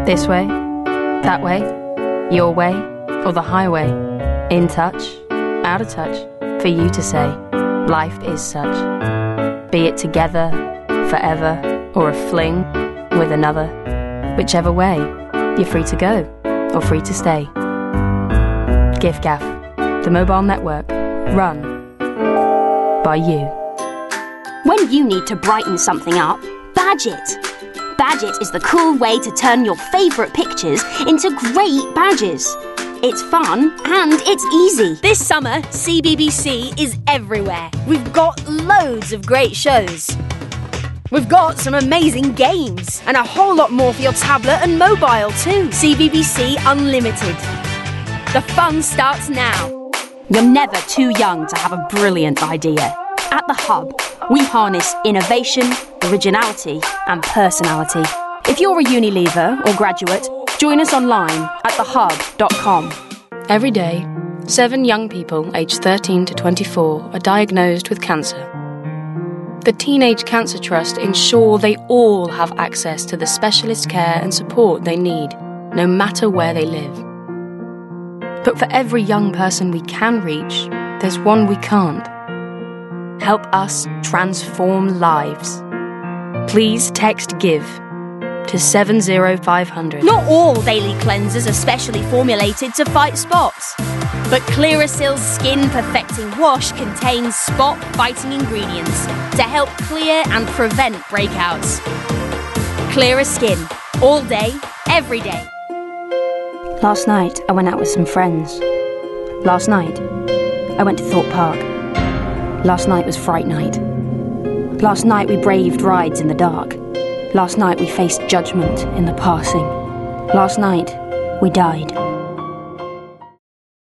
This way, that way, your way, or the highway. In touch, out of touch, for you to say, life is such. Be it together, forever, or a fling with another. Whichever way, you're free to go, or free to stay. giffgaff, the mobile network, run by you. When you need to brighten something up, Badget. Badget is the cool way to turn your favourite pictures into great badges. It's fun and it's easy. This summer, CBBC is everywhere. We've got loads of great shows. We've got some amazing games and a whole lot more for your tablet and mobile too. CBBC Unlimited. The fun starts now. You're never too young to have a brilliant idea. At The Hub, we harness innovation, originality and personality. If you're a uni leaver or graduate, join us online at thehub.com. Every day, 7 young people aged 13 to 24 are diagnosed with cancer. The Teenage Cancer Trust ensure they all have access to the specialist care and support they need, no matter where they live. But for every young person we can reach, there's one we can't. Help us transform lives. Please text GIVE to 70500. Not all daily cleansers are specially formulated to fight spots. But Clearasil's Skin Perfecting Wash contains spot-fighting ingredients to help clear and prevent breakouts. Clearer skin, all day, every day. Last night, I went out with some friends. Last night, I went to Thorpe Park. Last night was Fright Night. Last night, we braved rides in the dark. Last night, we faced judgment in the passing. Last night, we died.